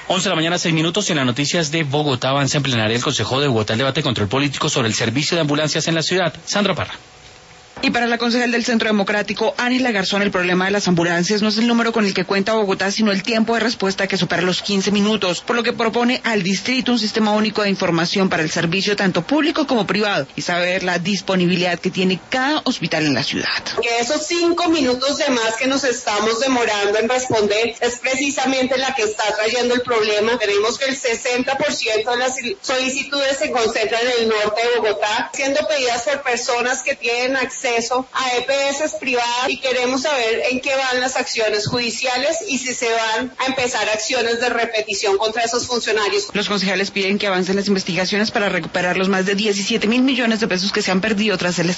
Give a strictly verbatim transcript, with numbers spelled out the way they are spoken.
once de la mañana, seis minutos. En las noticias de Bogotá, avanza en plenaria el Consejo de Bogotá el debate de control político sobre el servicio de ambulancias en la ciudad. Sandra Parra. Y para la concejal del Centro Democrático, Ángela Garzón, el problema de las ambulancias no es el número con el que cuenta Bogotá, sino el tiempo de respuesta que supera los quince minutos, por lo que propone al distrito un sistema único de información para el servicio tanto público como privado y saber la disponibilidad que tiene cada hospital en la ciudad. Que esos cinco minutos de más que nos estamos demorando en responder es precisamente la que está trayendo el problema. Tenemos que el sesenta por ciento de las solicitudes se concentran en el norte de Bogotá, siendo pedidas por personas que tienen acceso a E P S privadas y queremos saber en qué van las acciones judiciales y si se van a empezar acciones de repetición contra esos funcionarios. Los concejales piden que avancen las investigaciones para recuperar los más de diecisiete mil millones de pesos que se han perdido tras el